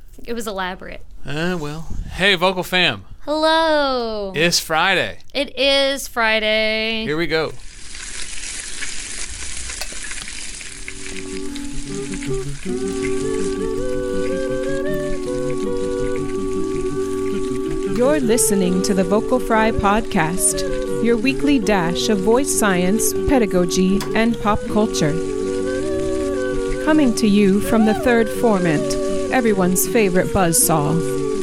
It was elaborate. Well. Hey, Vocal Fam. Hello. It's Friday. It is Friday. Here we go. You're listening to the Vocal Fry Podcast, your weekly dash of voice science, pedagogy, and pop culture. Coming to you from the third formant, everyone's favorite buzzsaw.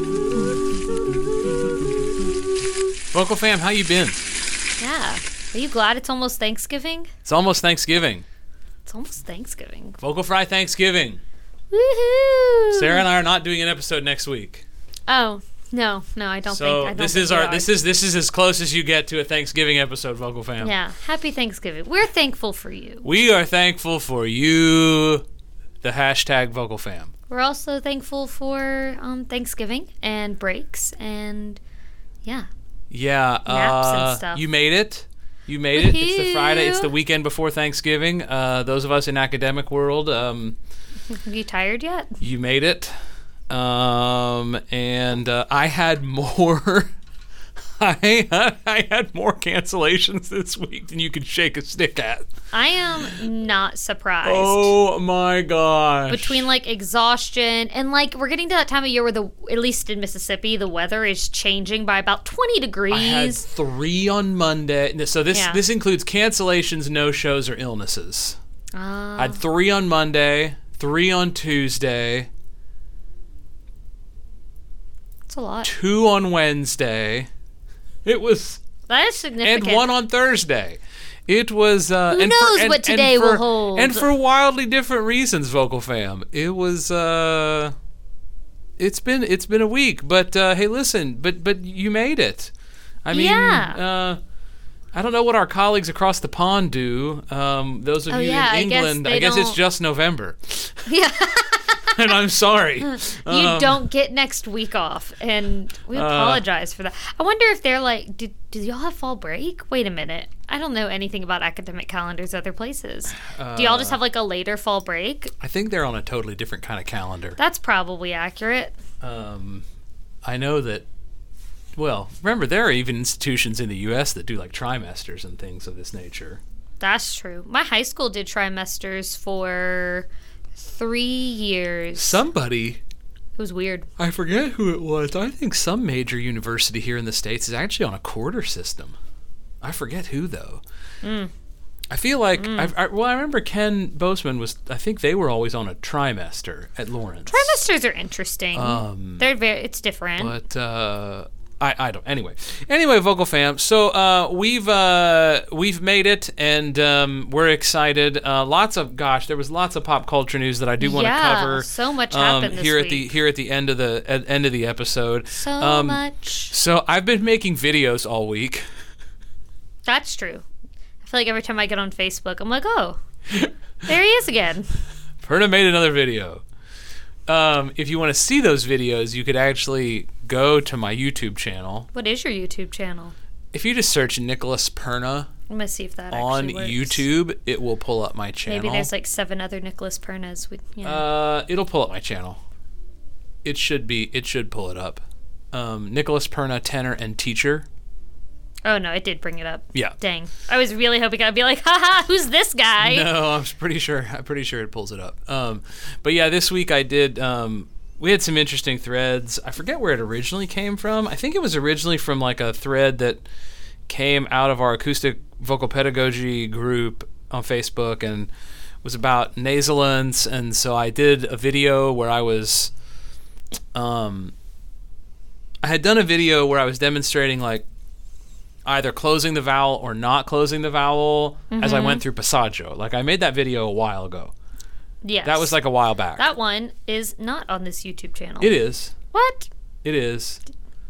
Vocal Fam, how you been? Yeah. Are you glad it's almost Thanksgiving? It's almost Thanksgiving. It's almost Thanksgiving. Vocal Fry Thanksgiving. Woohoo! Sarah and I are not doing an episode next week. Oh, no, I don't think. So this is as close as you get to a Thanksgiving episode, Vocal Fam. Yeah. Happy Thanksgiving. We're thankful for you. We are thankful for you, the hashtag Vocal Fam. We're also thankful for Thanksgiving and breaks and Yeah. Naps and stuff. You made it. It's the Friday. It's the weekend before Thanksgiving. Those of us in academic world, you tired yet? You made it. And I had more. I had more cancellations this week than you could shake a stick at. I am not surprised. Oh my gosh. Between exhaustion and we're getting to that time of year where at least in Mississippi, the weather is changing by about 20 degrees. I had 3 on Monday. So this includes cancellations, no-shows, or illnesses. I had 3 on Monday, 3 on Tuesday. That's a lot. 2 on Wednesday. That is significant. And 1 on Thursday. It was. Who knows what today will hold? And for wildly different reasons, Vocal Fam. It was. It's been a week, but hey, listen, but you made it. I mean, I don't know what our colleagues across the pond do. Those of you in England, I guess it's just November. Yeah. And I'm sorry. You don't get next week off, and we apologize for that. I wonder if they're do y'all have fall break? Wait a minute. I don't know anything about academic calendars other places. Do y'all just have a later fall break? I think they're on a totally different kind of calendar. That's probably accurate. I know that, well, remember, there are even institutions in the U.S. that do trimesters and things of this nature. That's true. My high school did trimesters for 3 years. It was weird. I forget who it was. I think some major university here in the States is actually on a quarter system. I forget who, though. I feel I remember Ken Boseman I think they were always on a trimester at Lawrence. Trimesters are interesting. It's different. But, I don't. Anyway, Vocal Fam. So we've made it, and we're excited. There was lots of pop culture news that I do want to cover. So much happened this week. Here at the end of the episode. So much. So I've been making videos all week. That's true. I feel like every time I get on Facebook, I'm like, oh, there he is again. Perna made another video. If you want to see those videos, you could actually go to my YouTube channel. What is your YouTube channel? If you just search Nicholas Perna I'm going to see if that on works. YouTube, it will pull up my channel. Maybe there's 7 other Nicholas Pernas. It'll pull up my channel. It should pull it up. Nicholas Perna, tenor and teacher. Oh, no, it did bring it up. Yeah. Dang. I was really hoping I'd be like, haha, who's this guy? No, I'm pretty sure it pulls it up. But yeah, this week I did, we had some interesting threads. I forget where it originally came from. I think it was originally from a thread that came out of our acoustic vocal pedagogy group on Facebook and was about nasalents. And so I did a video where I was, I had done a video where I was demonstrating either closing the vowel or not closing the vowel as I went through passaggio. I made that video a while ago. Yes. That was a while back. That one is not on this YouTube channel. It is. What? It is.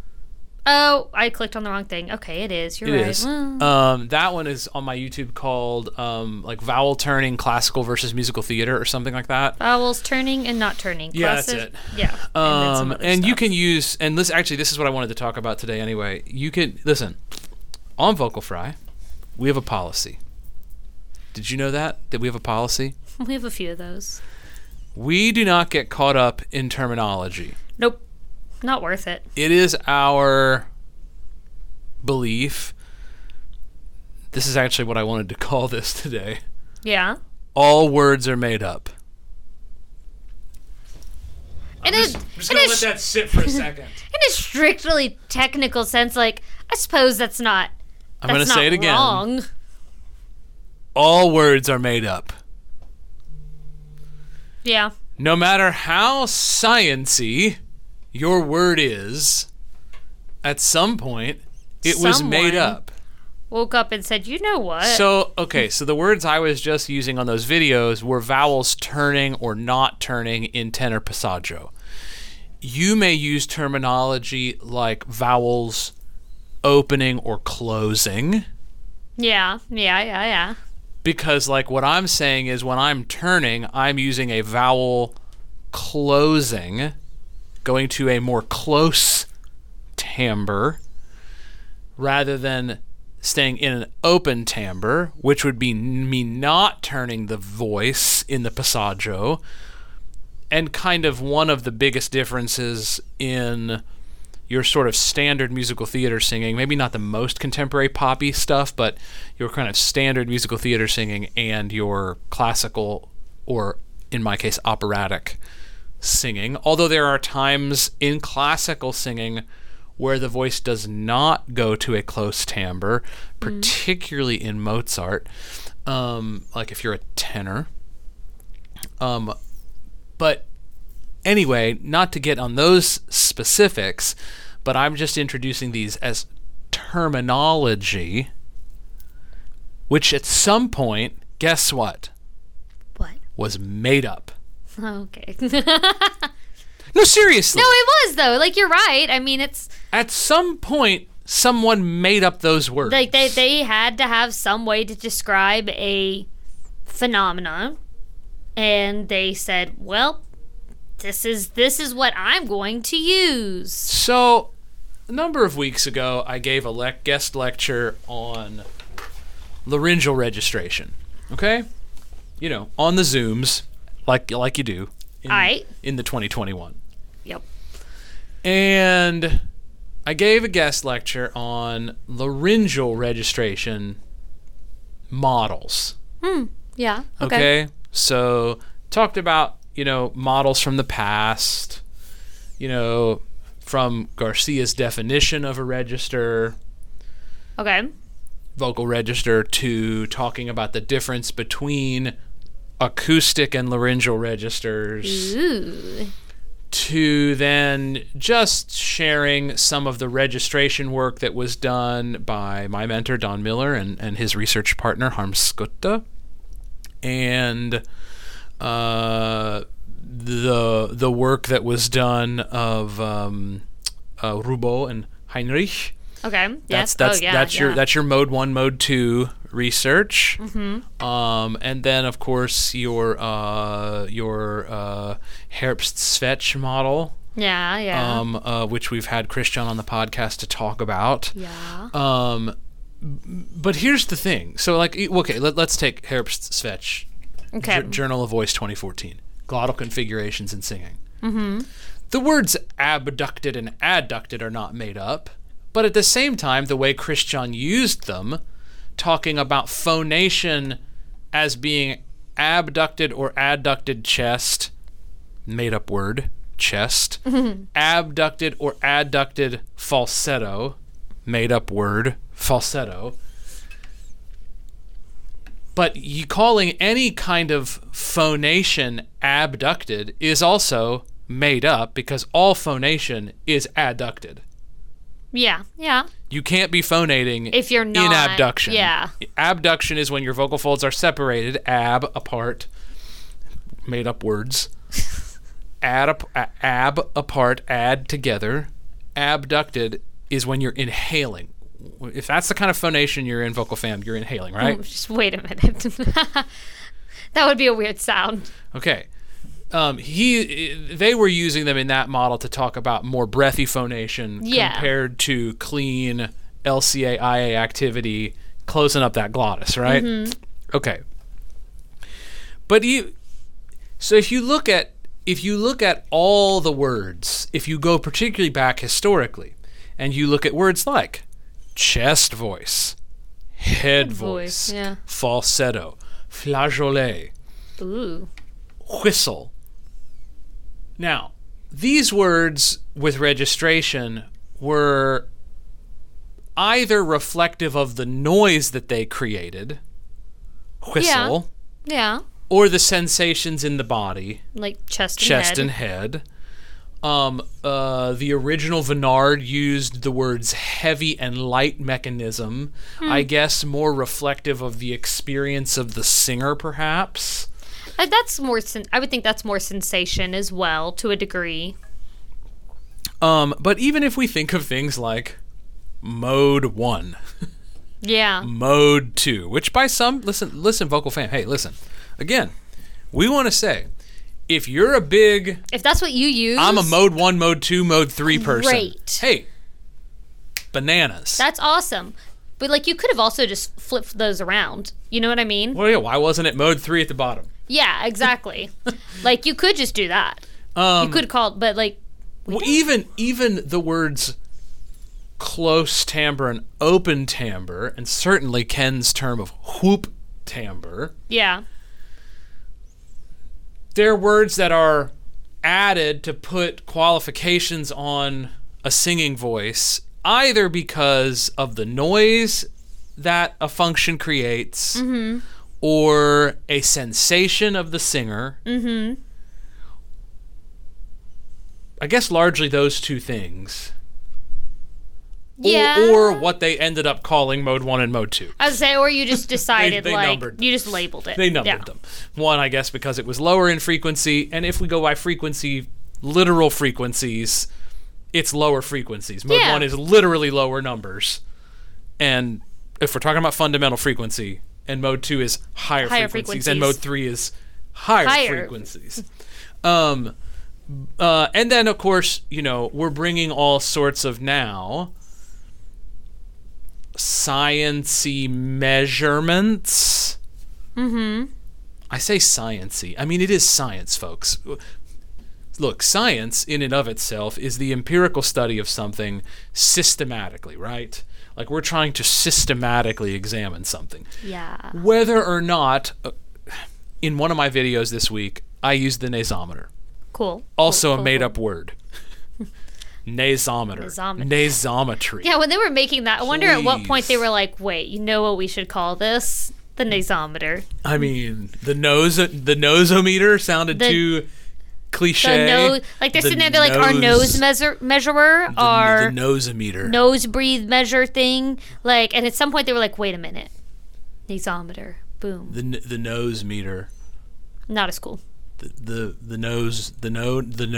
Oh, I clicked on the wrong thing. Okay, it is. You're right. It is. That one is on my YouTube called Vowel Turning Classical versus Musical Theater or something like that. Vowels turning and not turning. Yeah, that's it. Yeah. And you can use, and this is what I wanted to talk about today anyway. You can, listen, on Vocal Fry, we have a policy. Did you know that we have a policy? We have a few of those. We do not get caught up in terminology. Not worth it. It is our belief. This is actually what I wanted to call this today. Yeah. All words are made up. I'm In just going to let that sit for a second. In a strictly technical sense, like, I suppose that's not I'm going to say it again. Wrong. All words are made up. Yeah. No matter how science-y your word is, at some point, it was made up. Woke up and said, you know what? So the words I was just using on those videos were vowels turning or not turning in tenor passaggio. You may use terminology like vowels opening or closing. Yeah. Because like what I'm saying is when I'm turning, I'm using a vowel closing, going to a more close timbre, rather than staying in an open timbre, which would be me not turning the voice in the passaggio. And kind of one of the biggest differences in your sort of standard musical theater singing, maybe not the most contemporary poppy stuff, but your kind of standard musical theater singing and your classical, or in my case, operatic singing. Although there are times in classical singing where the voice does not go to a close timbre, particularly in Mozart, like if you're a tenor. But anyway, not to get on those specifics, but I'm just introducing these as terminology, which at some point, guess what? What? Was made up. Okay. No, seriously. No, it was, though. Like, you're right. I mean, it's... At some point, someone made up those words. Like, they had to have some way to describe a phenomena, and they said, well, this is what I'm going to use. So, a number of weeks ago, I gave a guest lecture on laryngeal registration. Okay? You know, on the Zooms, like you do in the 2021. Yep. And I gave a guest lecture on laryngeal registration models. Yeah. Okay? So, talked about, models from the past, from Garcia's definition of a register. Okay. Vocal register, to talking about the difference between acoustic and laryngeal registers. Ooh. To then just sharing some of the registration work that was done by my mentor, Don Miller, and his research partner, Harm Skutta. And the work that was done of Roubaud and Heinrich. Okay. Yes. That's your mode 1, mode 2 research. And then of course your Herbst-Svetch model. Yeah. Which we've had Christian on the podcast to talk about. Yeah. But here's the thing. So let's take Herbst-Svetch. Okay. Journal of Voice 2014. Glottal configurations in singing. The words abducted and adducted are not made up. But at the same time, the way Christian used them, talking about phonation as being abducted or adducted chest, made up word, chest, abducted or adducted falsetto, made up word, falsetto. But you calling any kind of phonation abducted is also made up, because all phonation is adducted. Yeah. You can't be phonating if you're not in abduction. Yeah. Abduction is when your vocal folds are separated, apart, made up words. Ab apart, add together. Abducted is when you're inhaling. If that's the kind of phonation you're in, vocal fam, you're inhaling, right? Just wait a minute. That would be a weird sound. Okay. They were using them in that model to talk about more breathy phonation compared to clean LCA IA activity, closing up that glottis, right? Okay. But so if you look at if you look at all the words, if you go particularly back historically, and you look at words like chest voice, head voice, yeah. falsetto, flageolet, Ooh. whistle. Now, these words with registration were either reflective of the noise that they created, whistle, Yeah. or the sensations in the body, Like chest and head. The original Vennard used the words heavy and light mechanism, I guess more reflective of the experience of the singer, perhaps. That's more. I would think that's more sensation as well, to a degree. But even if we think of things like mode 1, Yeah. mode 2, which by some, listen, vocal fam, hey, listen, again, we want to say, if you're a big, If that's what you use, I'm a mode 1, mode 2, mode 3 person. Great. Hey, bananas. That's awesome. But like, you could have also just flipped those around. You know what I mean? Well, yeah, why wasn't it mode 3 at the bottom? Yeah, exactly. Like, you could just do that. You could call, but like, Well, even the words close timbre and open timbre, and certainly Ken's term of whoop timbre, yeah. they're words that are added to put qualifications on a singing voice, either because of the noise that a function creates, or a sensation of the singer. I guess largely those two things. Yeah. Or what they ended up calling mode 1 and mode 2. I would say, or you just decided, They like, numbered them. you just labeled it. They numbered them. One, I guess, because it was lower in frequency, and if we go by frequency, literal frequencies, it's lower frequencies. Mode 1 is literally lower numbers. And if we're talking about fundamental frequency, and mode 2 is higher frequencies, and mode 3 is higher. frequencies. And then, of course, we're bringing all sorts of now science-y measurements. I say science-y. I mean, it is science, folks. Look, science in and of itself is the empirical study of something systematically, right? Like, we're trying to systematically examine something. Yeah. Whether or not, in one of my videos this week, I used the nasometer. Cool. Also cool, a made-up word. Nasometer. Nasometry. Yeah, when they were making that, I wonder at what point they were like, wait, you know what we should call this? The nasometer. I mean, the nosometer sounded too cliche. Like they're sitting there, they're like, our nose measurer, our the nosometer. nose breathe measure thing. Like, and at some point they were like, wait a minute. Nasometer. Boom. The nose meter. Not as cool. The nose knower. The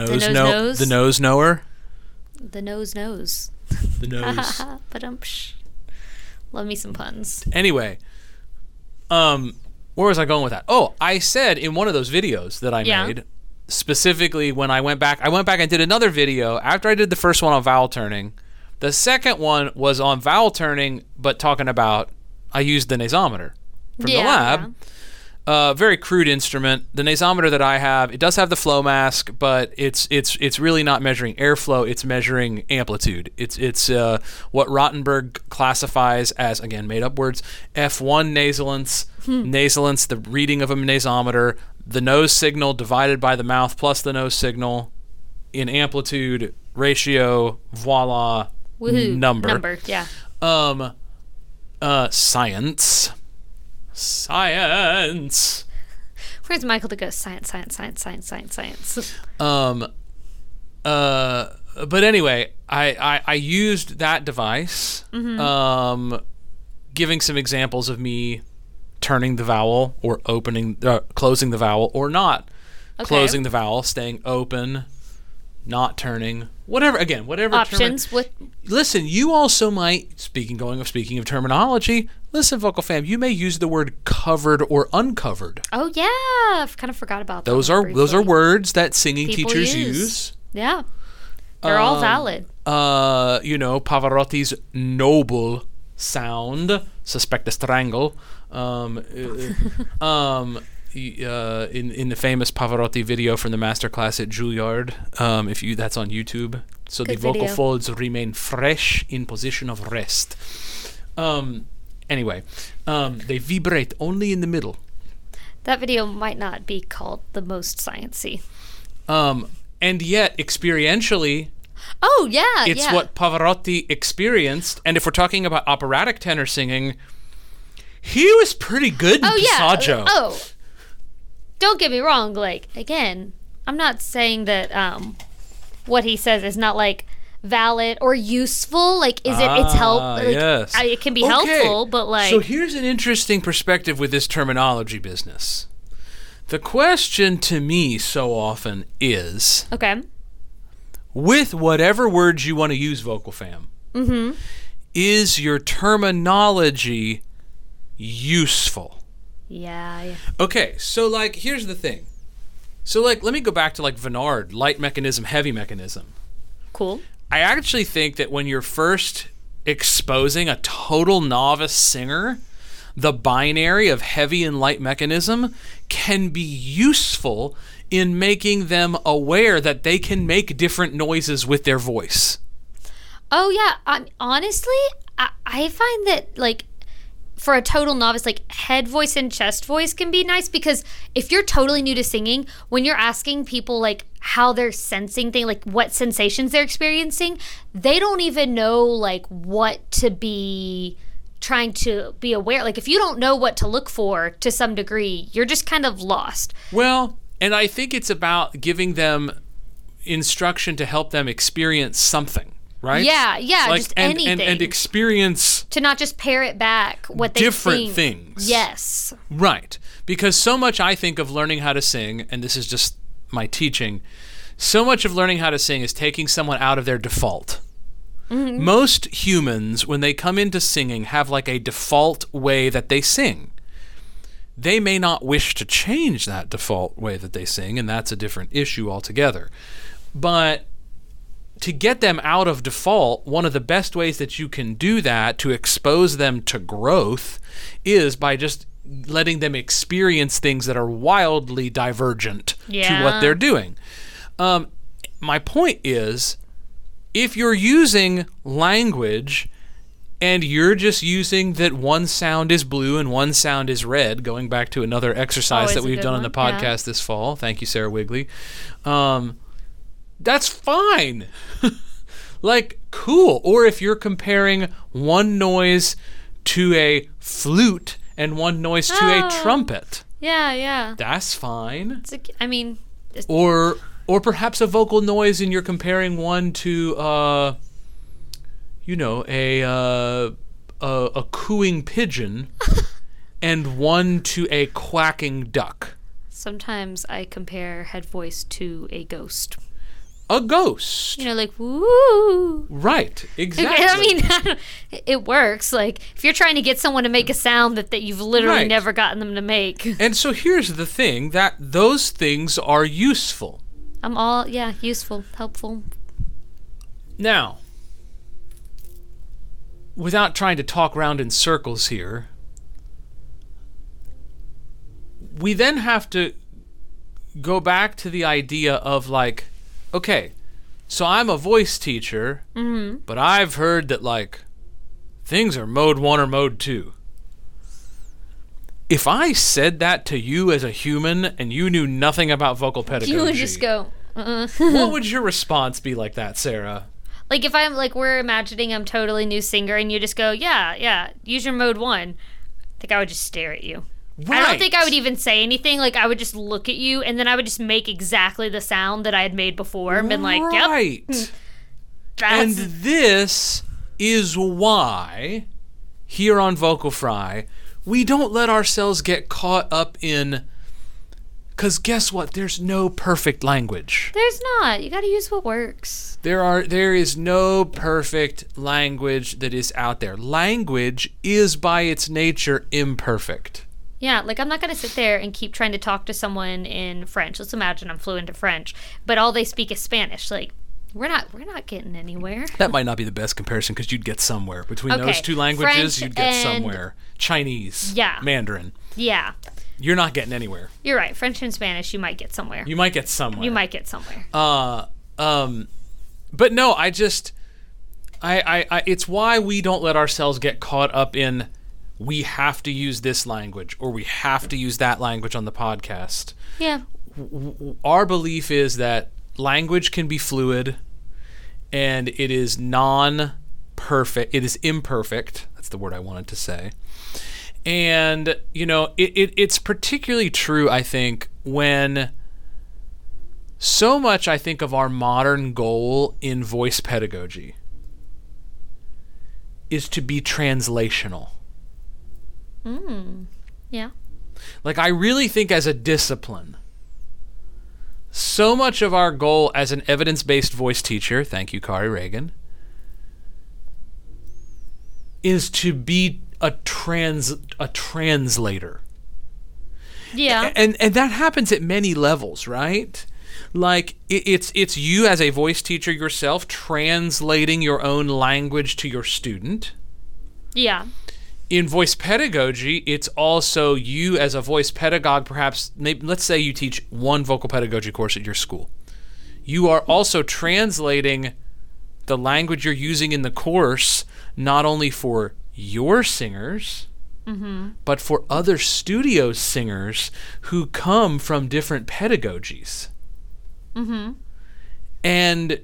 nose knows. The nose. Ba-dum-psh. Love me some puns. Anyway, where was I going with that? Oh, I said in one of those videos that I made, specifically when I went back and did another video after I did the first one on vowel turning. The second one was on vowel turning, but talking about, I used the nasometer from the lab. Yeah. Very crude instrument. The nasometer that I have, it does have the flow mask, but it's really not measuring airflow. It's measuring amplitude. It's what Rottenberg classifies as, again, made up words, F1 nasalence. Nasalence, the reading of a nasometer, the nose signal divided by the mouth plus the nose signal in amplitude ratio. Voila. Woohoo. Number. Yeah. Science. Where's Michael to go? Science. But anyway, I used that device, giving some examples of me turning the vowel or closing the vowel or not closing the vowel, staying open, not turning, whatever options. Listen, you also might, speaking of terminology, listen, vocal fam, you may use the word covered or uncovered. Oh yeah, I've kind of forgot about that. Those are words that singing teachers use. Yeah, they're all valid. Pavarotti's noble sound, suspect a strangle. in the famous Pavarotti video from the masterclass at Juilliard. That's on YouTube. So Good the vocal video. folds remain fresh in position of rest. Anyway, they vibrate only in the middle. That video might not be called the most sciencey. And yet, experientially, Oh, yeah, it's yeah. what Pavarotti experienced. And if we're talking about operatic tenor singing, he was pretty good in Passaggio. Oh, don't get me wrong. Like, again, I'm not saying that what he says is not, like, valid or useful. Like, it's help. Like, yes. It can be helpful, but, like... So here's an interesting perspective with this terminology business. The question to me so often is... Okay. With whatever words you want to use, Vocal Fam, is your terminology useful? Yeah. Okay, so, like, here's the thing. So, like, let me go back to, like, Vennard, light mechanism, heavy mechanism. Cool. I actually think that when you're first exposing a total novice singer, the binary of heavy and light mechanism can be useful in making them aware that they can make different noises with their voice. Oh, yeah. Honestly, I find that, like, for a total novice, like, head voice and chest voice can be nice, because if you're totally new to singing, when you're asking people, like, how they're sensing things, like, what sensations they're experiencing, they don't even know, like, what to be trying to be aware. Like, if you don't know what to look for to some degree, you're just kind of lost. Well, and I think it's about giving them instruction to help them experience something, right? Yeah, like, just anything. And experience to not just parrot back what they different think. things. Yes. Right. Because so much I think of learning how to sing, and this is just my teaching, so much of learning how to sing is taking someone out of their default. Mm-hmm. Most humans, when they come into singing, have like a default way that they sing. They may not wish to change that default way that they sing, and that's a different issue altogether. But to get them out of default, one of the best ways that you can do that to expose them to growth is by just letting them experience things that are wildly divergent to what they're doing. My point is, if you're using language and you're just using that one sound is blue and one sound is red, going back to another exercise that we've done on the podcast this fall. Thank you, Sarah Wigley. That's fine. Like, cool. Or if you're comparing one noise to a flute and one noise to a trumpet. Yeah. That's fine. Or perhaps a vocal noise and you're comparing one to a cooing pigeon and one to a quacking duck. sometimes I compare head voice to a ghost. A ghost. You know, like, woo. Right, exactly. I mean, it works. Like, if you're trying to get someone to make a sound that you've literally never gotten them to make. And so here's the thing, that those things are useful. Useful, helpful. Now, without trying to talk round in circles here, we then have to go back to the idea of, like, okay, so I'm a voice teacher, but I've heard that, like, things are mode 1 or mode 2. If I said that to you as a human and you knew nothing about vocal pedagogy, You would just go, what would your response be like that, Sarah? Like, if I'm, like, we're imagining I'm totally new singer and you just go, yeah, use your mode 1, I think I would just stare at you. Right. I don't think I would even say anything. Like, I would just look at you, and then I would just make exactly the sound that I had made before and been like, yep. Right. And this is why, here on Vocal Fry, we don't let ourselves get caught up in... Because guess what? There's no perfect language. There's not. You got to use what works. There is no perfect language that is out there. Language is by its nature imperfect. Yeah, like, I'm not going to sit there and keep trying to talk to someone in French. Let's imagine I'm fluent in French, but all they speak is Spanish. Like, we're not getting anywhere. That might not be the best comparison because you'd get somewhere. Between those two languages, French you'd get somewhere. Chinese. Yeah. Mandarin. Yeah. you're not getting anywhere. You're right. French and Spanish, you might get somewhere. You might get somewhere. But no, I it's why we don't let ourselves get caught up in we have to use this language or we have to use that language on the podcast. Yeah. Our belief is that language can be fluid and it is non-perfect. It is imperfect. That's the word I wanted to say. And, it's particularly true, I think, when so much, I think, of our modern goal in voice pedagogy is to be translational. Yeah. Like, I really think as a discipline, so much of our goal as an evidence-based voice teacher, thank you, Kari Reagan, is to be a translator. Yeah. And that happens at many levels, right? Like, it's you as a voice teacher yourself translating your own language to your student. Yeah. In voice pedagogy, it's also you as a voice pedagogue, perhaps, let's say you teach one vocal pedagogy course at your school. You are also translating the language you're using in the course, not only for your singers, but for other studio singers who come from different pedagogies. And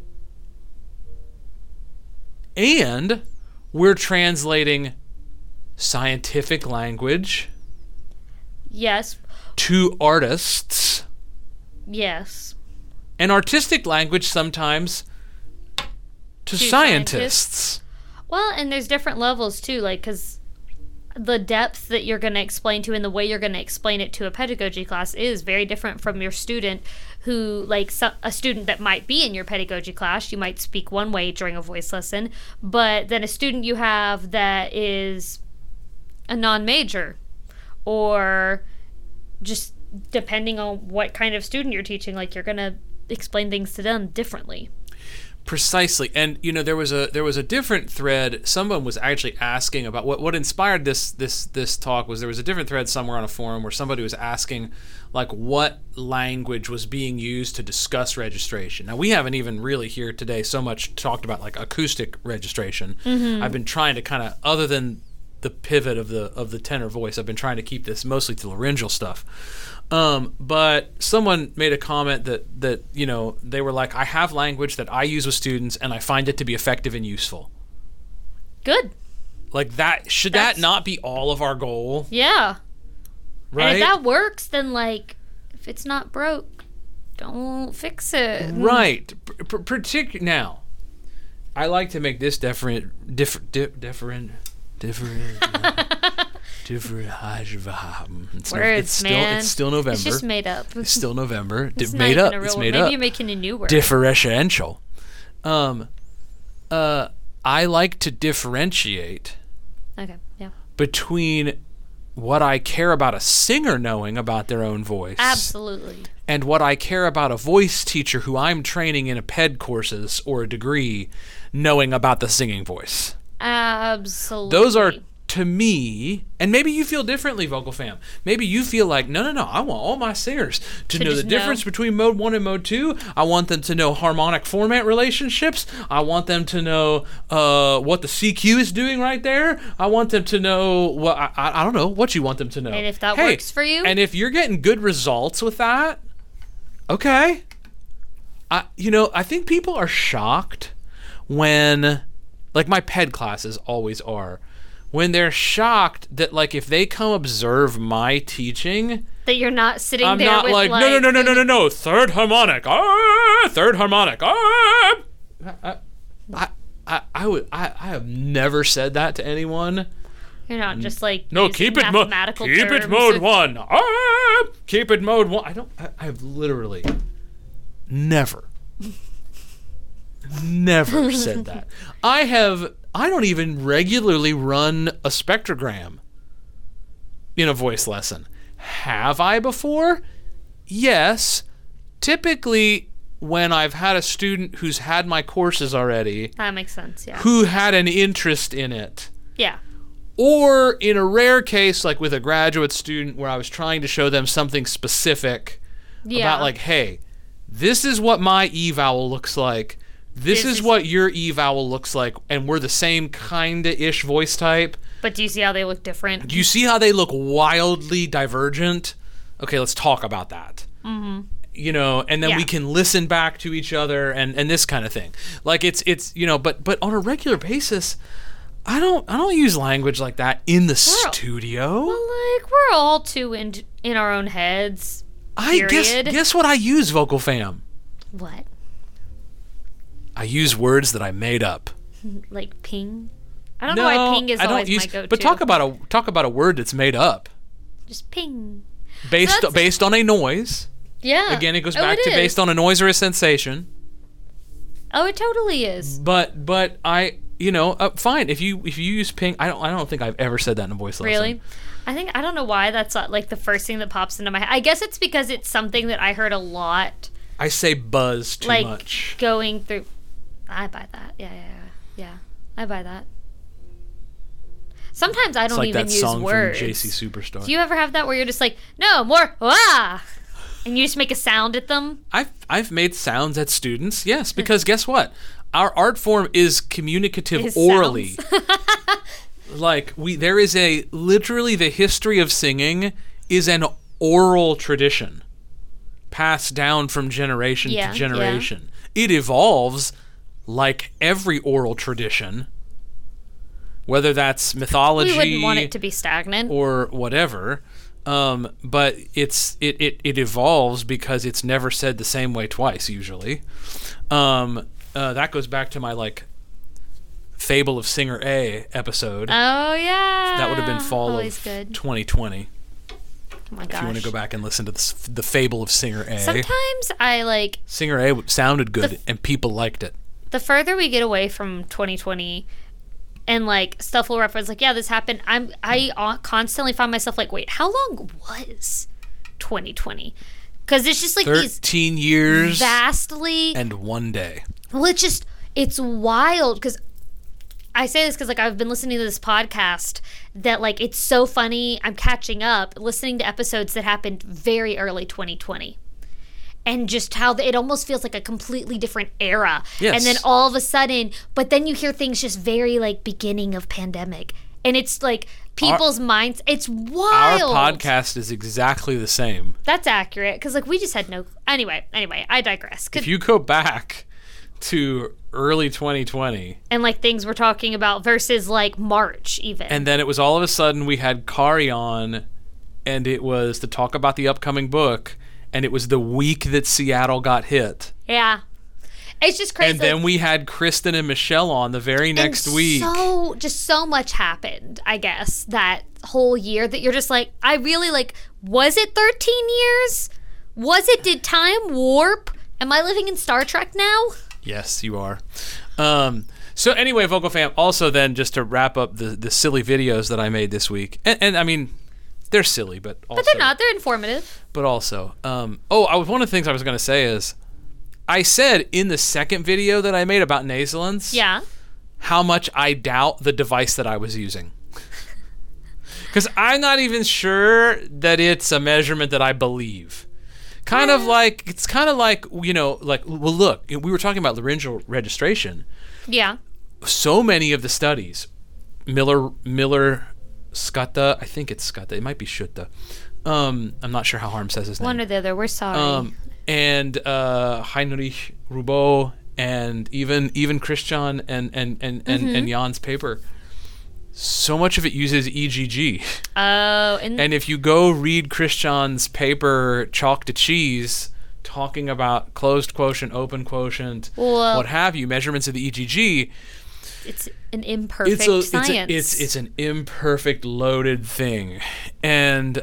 we're translating scientific language. Yes. To artists. Yes. And artistic language sometimes to scientists. Well, and there's different levels too, like, because the depth that you're going to explain to and the way you're going to explain it to a pedagogy class is very different from your student who, like, a student that might be in your pedagogy class, you might speak one way during a voice lesson, but then a student you have that is a non-major, or just depending on what kind of student you're teaching, like, you're going to explain things to them differently. Precisely. And there was a different thread. Someone was actually asking about what inspired this talk. Was there was a different thread somewhere on a forum where somebody was asking, like, what language was being used to discuss registration. Now, we haven't even really here today so much talked about, like, acoustic registration. I've been trying to kind of, other than the pivot of the tenor voice, I've been trying to keep this mostly to laryngeal stuff. But someone made a comment that they were like, I have language that I use with students and I find it to be effective and useful. Good. Like, that should that not be all of our goal? Yeah. Right? And if that works, then, like, if it's not broke, don't fix it. Right. Now, I like to make this different. It's still November. It's just made up. It's still November. It's made up. It's made up. Maybe you're making a new word. Differential. I like to differentiate. Okay. Yeah. Between what I care about a singer knowing about their own voice. Absolutely. And what I care about a voice teacher who I'm training in a PED courses or a degree knowing about the singing voice. Absolutely. Those are, to me, and maybe you feel differently, Vocal Fam. Maybe you feel like, no, I want all my singers to know the difference between mode 1 and mode 2. I want them to know harmonic format relationships. I want them to know what the CQ is doing right there. I want them to know what, I don't know what you want them to know. And if that works for you. And if you're getting good results with that, okay. I think people are shocked when, like, my PED classes always are, when they're shocked that, like, if they come observe my teaching, that you're not sitting I'm there not with, like, no, third harmonic, third harmonic, I have never said that to anyone. You're not just like, no, keep it mode 1. Keep it mode 1. I've literally never said that. I don't even regularly run a spectrogram in a voice lesson. Have I before? Yes. Typically, when I've had a student who's had my courses already. That makes sense, yeah. Who had an interest in it. Yeah. Or in a rare case, like with a graduate student where I was trying to show them something specific about like, hey, this is what my e-vowel looks like. This is what your e-vowel looks like, and we're the same kinda-ish voice type. But do you see how they look different? Do you see how they look wildly divergent? Okay, let's talk about that. Mm-hmm. You know, and then we can listen back to each other and this kind of thing. Like it's you know, but on a regular basis, I don't use language like that in the studio. Well, like we're all too in our own heads. Period. Guess what I use, Vocal Fam? What? I use words that I made up. Like ping? I don't know why ping is always my go-to. But talk about a word that's made up. Just ping. Based on a noise. Yeah. Again, it goes back to based on a noise or a sensation. Oh, it totally is. But I, you know, fine. If you use ping, I don't think I've ever said that in a voice lesson. Really? I don't know why that's like the first thing that pops into my head. I guess it's because it's something that I heard a lot. I say buzz too like, much. Going through. I buy that. Yeah. I buy that. Sometimes I don't like even that use song words. From JC Superstar. Do you ever have that where you're just like, no, more, ah, and you just make a sound at them? I've made sounds at students, yes, because guess what? Our art form is communicative orally. Like there is literally the history of singing is an oral tradition passed down from generation to generation. It evolves like every oral tradition, whether that's mythology. We wouldn't want it to be stagnant or whatever. But it evolves because it's never said the same way twice usually. That goes back to my like Fable of Singer A episode. Oh yeah, that would have been fall always of good. 2020. Oh my gosh. If you want to go back and listen to the Fable of Singer A. Sometimes I like Singer A sounded good and people liked it. The further we get away from 2020 and like stuff will reference like, yeah, this happened, I constantly find myself like, wait, how long was 2020? Because it's just like 13 years vastly and 1 day. Well, it's wild because I say this because like I've been listening to this podcast that like it's so funny. I'm catching up listening to episodes that happened very early 2020. And just how it almost feels like a completely different era. Yes. And then all of a sudden, but then you hear things just very like beginning of pandemic. And it's like people's minds. It's wild. Our podcast is exactly the same. That's accurate. Because like we just had no. Anyway, I digress. If you go back to early 2020. And like things we're talking about versus like March even. And then it was all of a sudden we had Kari on and it was to talk about the upcoming book. And it was the week that Seattle got hit. Yeah. It's just crazy. And then we had Kristen and Michelle on the very next week. So much happened, I guess, that whole year that you're just like, I really like, was it 13 years? Did time warp? Am I living in Star Trek now? Yes, you are. So anyway, Vocal Fam, also then just to wrap up the silly videos that I made this week. And I mean, they're silly, but also. But they're not. They're informative. But also, one of the things I was going to say is, I said in the second video that I made about nasalents, how much I doubt the device that I was using. Because I'm not even sure that it's a measurement that I believe. It's kind of like, you know, like, well, look, we were talking about laryngeal registration. Yeah. So many of the studies, Miller, Skutta, I think it's Skutta, it might be Shutta. I'm not sure how Harm says his name. One or the other, we're sorry. And Heinrich Rubot and even Christian and Jan's paper. So much of it uses EGG. Oh, and if you go read Christian's paper, Chalk to Cheese, talking about closed quotient, open quotient, what have you, measurements of the EGG, it's an imperfect science. It's an imperfect loaded thing, and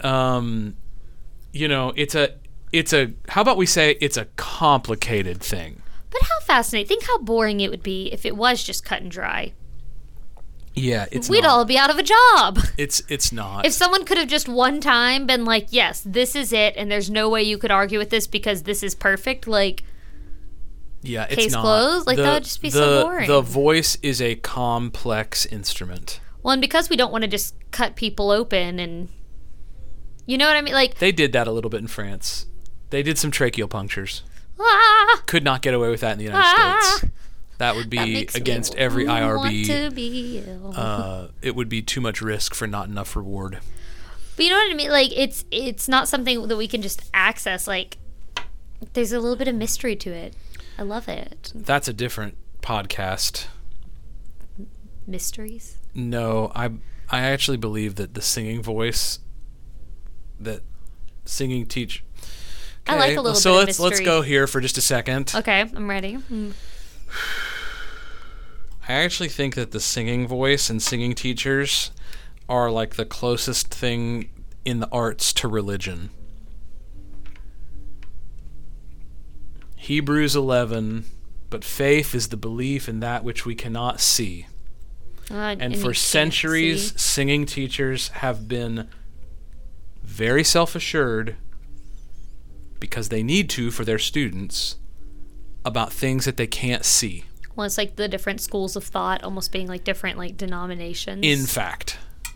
you know, it's a how about we say it's a complicated thing. But how fascinating! Think how boring it would be if it was just cut and dry. Yeah, we'd all be out of a job. It's not. If someone could have just one time been like, yes, this is it, and there's no way you could argue with this because this is perfect, like. Yeah, it's case not. closed? Like, that would just be so boring. The voice is a complex instrument. Well, and because we don't want to just cut people open and... You know what I mean? Like, they did that a little bit in France. They did some tracheal punctures. ah, Could not get away with that in the United States. That would be against every IRB. Want to be ill. It would be too much risk for not enough reward. But you know what I mean? Like, it's not something that we can just access. Like, there's a little bit of mystery to it. I love it. That's a different podcast. Mysteries? No, I actually believe that the singing voice, that singing teach. I like a little so bit of let's mystery. go here for just a second. Okay, I'm ready. I actually think that the singing voice and singing teachers are like the closest thing in the arts to religion. Hebrews 11, but faith is the belief in that which we cannot see. And for centuries, singing teachers have been very self-assured, because they need to for their students, about things that they can't see. Well, it's like the different schools of thought almost being like different like denominations. In fact.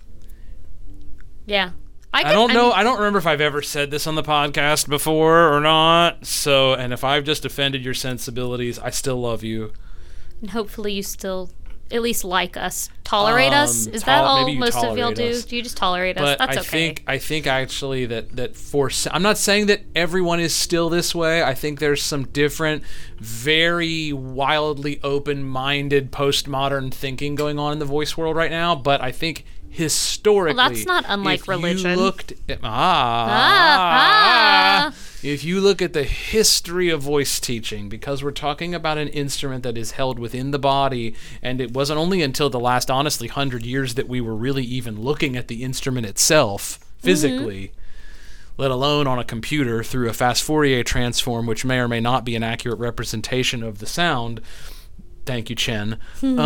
Yeah. I don't know. I don't remember if I've ever said this on the podcast before or not. So, and if I've just offended your sensibilities, I still love you. And hopefully you still at least like us. Tolerate us? Is that all most of y'all do? Do you just tolerate us? That's okay. I think actually that for... I'm not saying that everyone is still this way. I think there's some different, very wildly open-minded, postmodern thinking going on in the voice world right now. But I think historically... Well, that's not unlike religion. You looked at, if you look at the history of voice teaching, because we're talking about an instrument that is held within the body, and it wasn't only until the last, honestly, 100 years that we were really even looking at the instrument itself physically, let alone on a computer through a fast Fourier transform, which may or may not be an accurate representation of the sound. Thank you, Chen.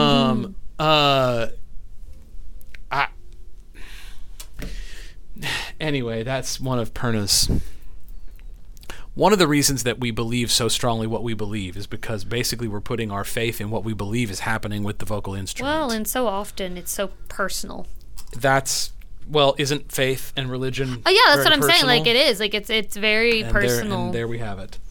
Anyway, that's one of Perna's... One of the reasons that we believe so strongly what we believe is because basically we're putting our faith in what we believe is happening with the vocal instrument. Well, and so often it's so personal. Isn't faith and religion Oh, yeah, that's what I'm personal? saying. Like, it is. Like, it's very personal. And there we have it.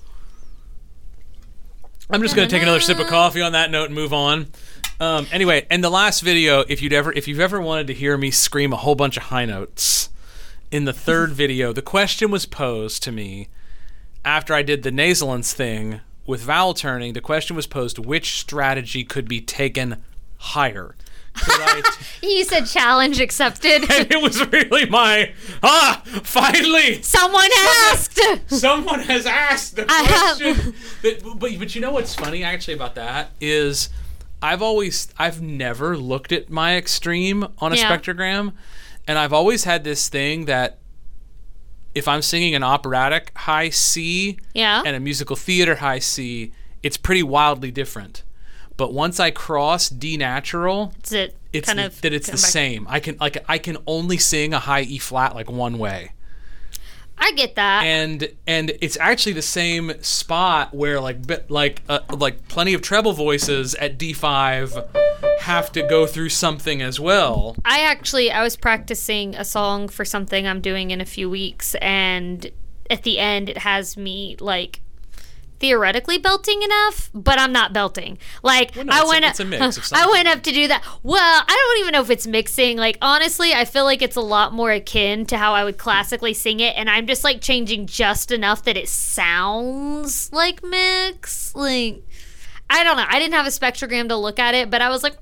I'm just going to take another sip of coffee on that note and move on. Anyway, and the last video, if you've ever wanted to hear me scream a whole bunch of high notes, in the third video, the question was posed to me after I did the nasalence thing with vowel turning. The question was posed, which strategy could be taken higher? You said challenge accepted. And it was really finally! Someone asked! Someone has asked the question. But you know what's funny actually about that is I've never looked at my extreme on a spectrogram, and I've always had this thing that if I'm singing an operatic high C and a musical theater high C, it's pretty wildly different. But once I cross D natural, it's the same. I can only sing a high E flat like one way. I get that. And it's actually the same spot where like plenty of treble voices at D5 have to go through something as well. I was practicing a song for something I'm doing in a few weeks, and at the end it has me like theoretically belting enough, but I'm not belting. Like, it's a mix of something. I went up to do that. Well, I don't even know if it's mixing. Like, honestly, I feel like it's a lot more akin to how I would classically sing it, and I'm just like changing just enough that it sounds like mix. Like, I don't know. I didn't have a spectrogram to look at it, but I was like,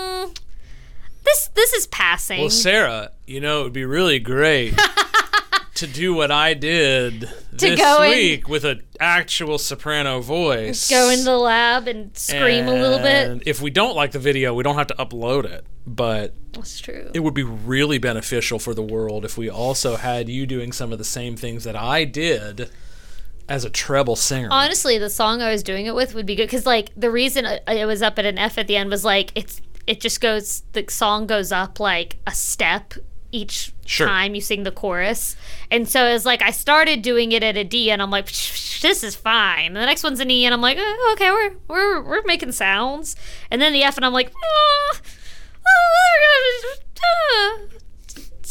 this is passing. Well, Sarah, it would be really great to do what I did this week with an actual soprano voice. Go in the lab and scream a little bit. And if we don't like the video, we don't have to upload it. But that's true. It would be really beneficial for the world if we also had you doing some of the same things that I did as a treble singer. Honestly, the song I was doing it with would be good because, like, the reason it was up at an F at the end was like the song goes up like a step each time you sing the chorus. And so it was like I started doing it at a D and I'm like, this is fine. And the next one's an E and I'm like, okay, we're making sounds. And then the F and I'm like,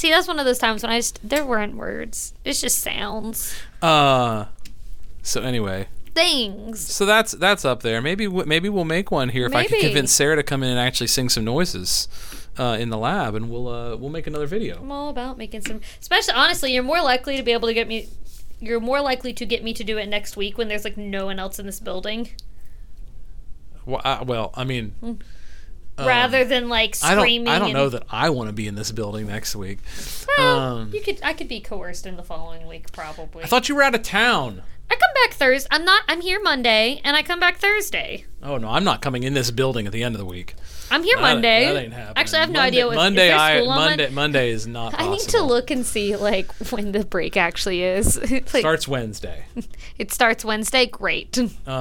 See, that's one of those times when there weren't words. It's just sounds. So anyway. Things. So that's up there. Maybe we'll make one here if I can convince Sarah to come in and actually sing some noises in the lab, and we'll make another video. I'm all about making some. Especially, honestly, you're more likely to be able to get me. You're more likely to get me to do it next week when there's like no one else in this building. Well, I mean. Rather than like screaming. I don't know that I want to be in this building next week. Well, I could be coerced in the following week probably. I thought you were out of town. I come back Thursday. I'm here Monday and I come back Thursday. Oh no, I'm not coming in this building at the end of the week. I'm here Monday. That ain't happening. Actually, I have no idea what Monday. Is there school on Monday is not possible. I need to look and see like when the break actually is. Like, starts Wednesday. It starts Wednesday. Great.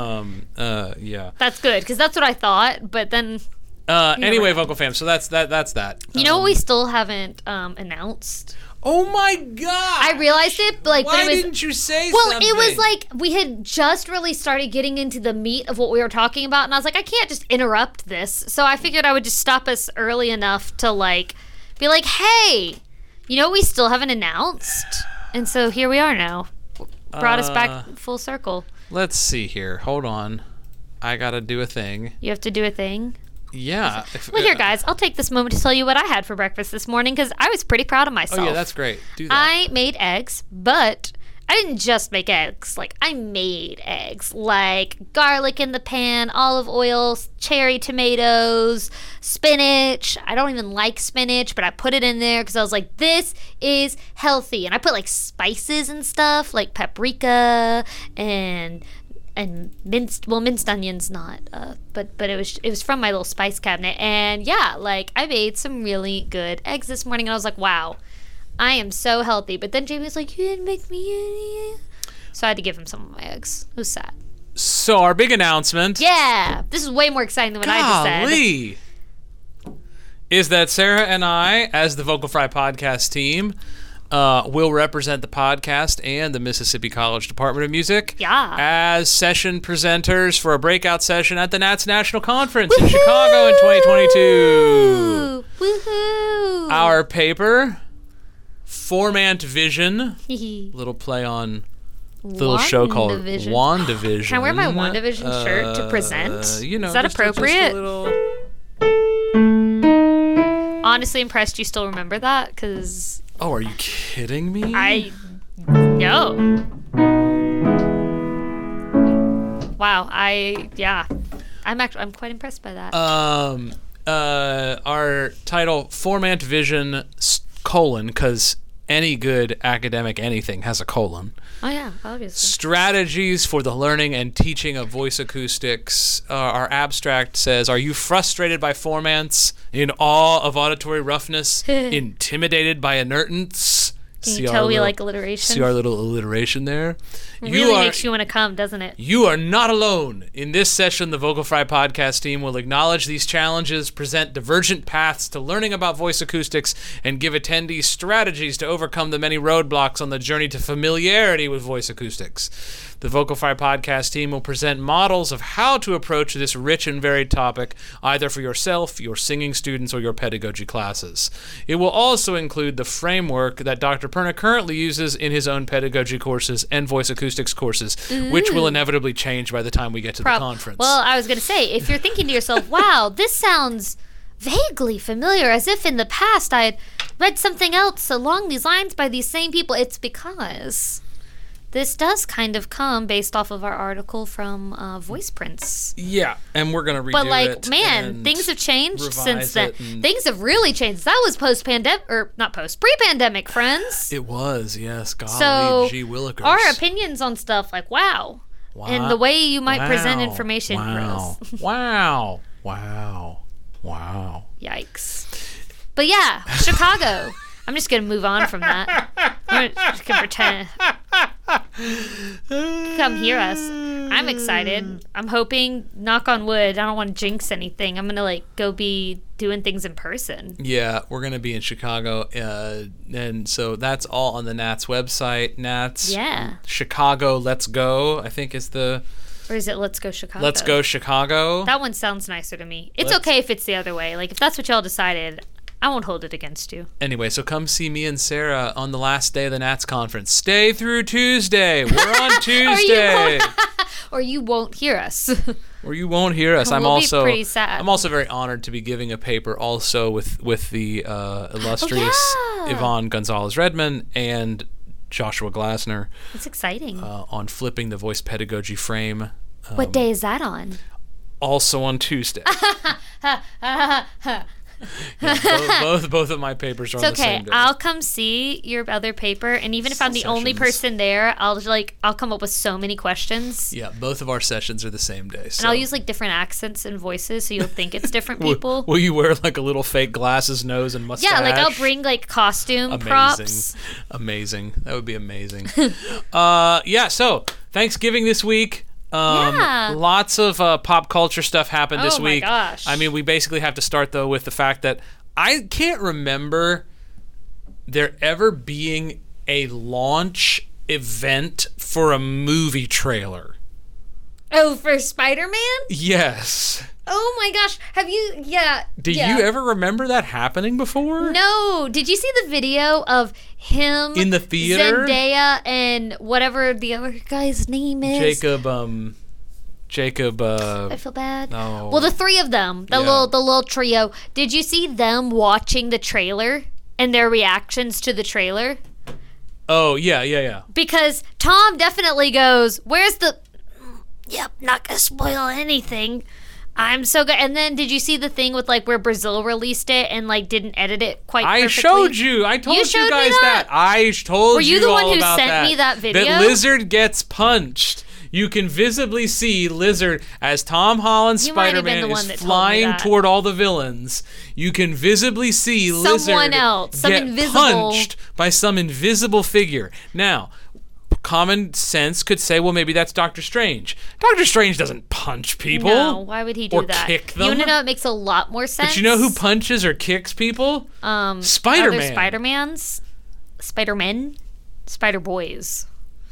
Yeah. That's good because that's what I thought. But then. Anyway, Vocal Fam. So that's that. You know what we still haven't announced? Oh my God! I realized it, like, why but it was, didn't you say well, something? it was like we had just really started getting into the meat of what we were talking about, and I was like, I can't just interrupt this. So I figured I would just stop us early enough to like be like, hey, you know, we still haven't announced, and so here we are now. Brought us back full circle. Let's see here. Hold on, I gotta do a thing. You have to do a thing. Yeah. Well, here, guys, I'll take this moment to tell you what I had for breakfast this morning because I was pretty proud of myself. Oh, yeah, that's great. Do that. I made eggs, but I didn't just make eggs. Like, I made eggs. Like, garlic in the pan, olive oil, cherry tomatoes, spinach. I don't even like spinach, but I put it in there because I was like, this is healthy. And I put, like, spices and stuff, like paprika and minced onions, not but it was from my little spice cabinet, and yeah, like I made some really good eggs this morning, and I was like, wow, I am so healthy. But then Jamie was like, you didn't make me any, so I had to give him some of my eggs. It was sad. So our big announcement, yeah, this is way more exciting than what I just said, is that Sarah and I, as the Vocal Fry podcast team, will represent the podcast and the Mississippi College Department of Music as session presenters for a breakout session at the Nats National Conference in Chicago in 2022. Woohoo! Our paper, Formant Vision, little play on the little show called WandaVision. Can I wear my WandaVision shirt to present? You know, is that appropriate? Just a little... Honestly impressed you still remember that, because... Oh, are you kidding me? No. Wow, I'm quite impressed by that. Our title, Formant Vision, because any good academic anything has a colon. Oh yeah, obviously. Strategies for the learning and teaching of voice acoustics. Our abstract says, are you frustrated by formants, in awe of auditory roughness, intimidated by inertance? Can you tell we like alliteration? See our little alliteration there? Really makes you want to come, doesn't it? You are not alone. In this session, the Vocal Fry podcast team will acknowledge these challenges, present divergent paths to learning about voice acoustics, and give attendees strategies to overcome the many roadblocks on the journey to familiarity with voice acoustics. The Vocal Fry podcast team will present models of how to approach this rich and varied topic, either for yourself, your singing students, or your pedagogy classes. It will also include the framework that Dr. Perna currently uses in his own pedagogy courses and voice acoustics courses, which will inevitably change by the time we get to the conference. Well, I was going to say, if you're thinking to yourself, wow, this sounds vaguely familiar, as if in the past I had read something else along these lines by these same people, it's because... this does kind of come based off of our article from Voice Prints. Yeah, and we're going to redo it. But, like, man, things have changed since then. Things have really changed. That was post-pandemic, or not post, pre-pandemic, friends. It was, yes. Golly, so gee willikers. Our opinions on stuff, like, wow. And the way you might present information grows. Wow. Yikes. But, yeah, Chicago. I'm just going to move on from that. I'm just going to pretend. Come hear us. I'm excited. I'm hoping, knock on wood, I don't want to jinx anything. I'm going to, like, go be doing things in person. Yeah, we're going to be in Chicago. And so that's all on the Nats website. Nats. Yeah. Chicago, Let's Go, I think is the... Or is it Let's Go Chicago? Let's Go Chicago. That one sounds nicer to me. It's okay if it's the other way. Like, if that's what y'all decided... I won't hold it against you. Anyway, so come see me and Sarah on the last day of the Nats conference. Stay through Tuesday. We're on Tuesday. Or you won't hear us. Or you won't hear us. We'll be pretty sad. I'm also very honored to be giving a paper also with the illustrious Yvonne Gonzalez Redmond and Joshua Glasner. That's exciting. On flipping the voice pedagogy frame. What day is that on? Also on Tuesday. Yeah, both of my papers are on the same day. I'll come see your other paper, and even if I'm the only person there, I'll come up with so many questions. Yeah, both of our sessions are the same day. So. And I'll use like different accents and voices, so you'll think it's different people. Will you wear like a little fake glasses, nose, and mustache? Yeah, like I'll bring like costume props. Amazing. That would be amazing. Yeah. So Thanksgiving this week. Lots of pop culture stuff happened this week. Oh my gosh. I mean, we basically have to start though with the fact that I can't remember there ever being a launch event for a movie trailer. Oh, for Spider-Man? Yes. Oh my gosh. Have you? Yeah. Do you ever remember that happening before? No. Did you see the video of him in the theater? Zendaya and whatever the other guy's name is? Jacob. I feel bad. No. Well, the three of them, the little trio. Did you see them watching the trailer and their reactions to the trailer? Oh yeah. Because Tom definitely goes, "Where's the?" Yep, not gonna spoil anything. I'm so good. And then did you see the thing with like where Brazil released it and like didn't edit it quite perfectly? I showed you. I told you guys that. I told you. Were you the one who sent me that video? That Lizard gets punched. You can visibly see Lizard as Tom Holland's Spider-Man is flying toward all the villains. You can visibly see Lizard get punched by some invisible figure. Now, common sense could say, well, maybe that's Doctor Strange. Doctor Strange doesn't punch people. No, why would he do that? Or kick them. You want to know it makes a lot more sense? But you know who punches or kicks people? Spider-Man. Other Spider-Mans? Spider-Men? Spider-Boys.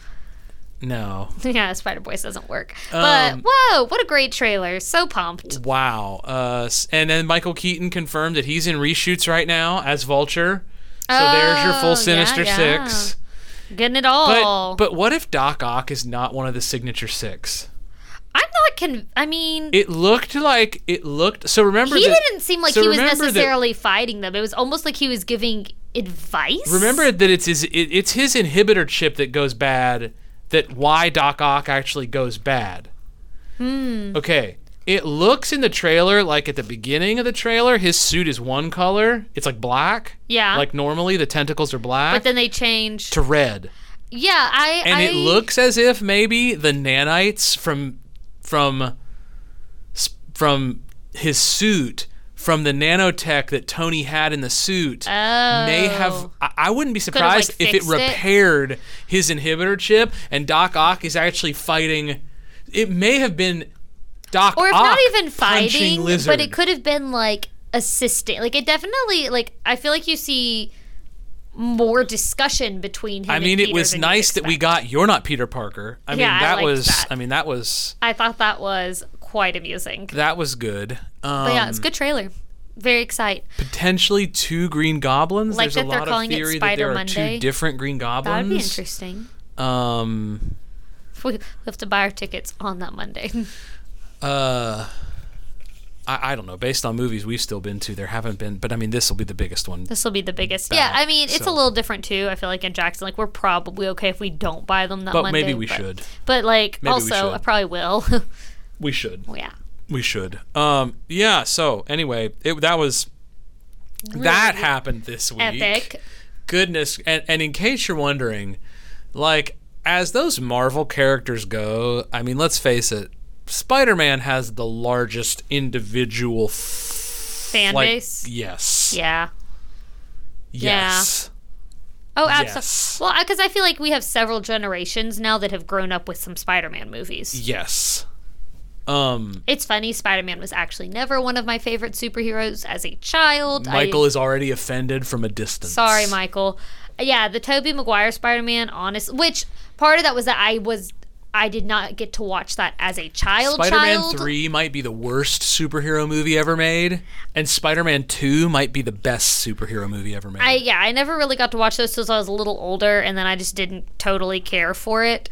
No. Yeah, Spider-Boys doesn't work. But, whoa, what a great trailer. So pumped. Wow. And then Michael Keaton confirmed that he's in reshoots right now as Vulture. So there's your full Sinister Six. Getting it all. But what if Doc Ock is not one of the Signature Six? I'm not I mean... It looked... So remember he didn't seem like he was necessarily fighting them. It was almost like he was giving advice. Remember that it's his inhibitor chip that goes bad, that why Doc Ock actually goes bad. Okay. It looks in the trailer like at the beginning of the trailer, his suit is one color. It's like black. Yeah. Like normally the tentacles are black. But then they changed to red. Yeah, it looks as if maybe the nanites from his suit, from the nanotech that Tony had in the suit, may have. I wouldn't be surprised if it repaired his inhibitor chip and Doc Ock is actually fighting. It may have been Doc Ock, or if not even fighting, Lizard. But it could have been like assisting. Like it definitely, like I feel like you see more discussion between him. I mean, and Peter it was nice that we got "You're not Peter Parker." I thought that was quite amusing. That was good. But yeah, it's a good trailer. Very excited. Potentially 2 Green Goblins. Like There's that a they're lot calling of it theory Spider that there Monday. are 2 different Green Goblins. That'd be interesting. We have to buy our tickets on that Monday. I don't know. Based on movies we've still been to, there haven't been. But I mean, this will be the biggest one. This will be the biggest. Yeah, I mean, it's a little different too. I feel like in Jackson, like we're probably okay if we don't buy them that Monday. But maybe we should. But like, also, I probably will. We should. Well, yeah. We should. Yeah. So anyway, that happened this week. Epic. Goodness, and in case you're wondering, like as those Marvel characters go, I mean, let's face it. Spider-Man has the largest individual fan base. Yes. Yeah. Yes. Yeah. Oh, absolutely. Yes. Well, because I feel like we have several generations now that have grown up with some Spider-Man movies. Yes. It's funny. Spider-Man was actually never one of my favorite superheroes as a child. Michael is already offended from a distance. Sorry, Michael. Yeah, the Tobey Maguire Spider-Man, honest. Which part of that was that I was I did not get to watch that as a child. Spider-Man 3 might be the worst superhero movie ever made, and Spider-Man 2 might be the best superhero movie ever made. I never really got to watch those until I was a little older, and then I just didn't totally care for it.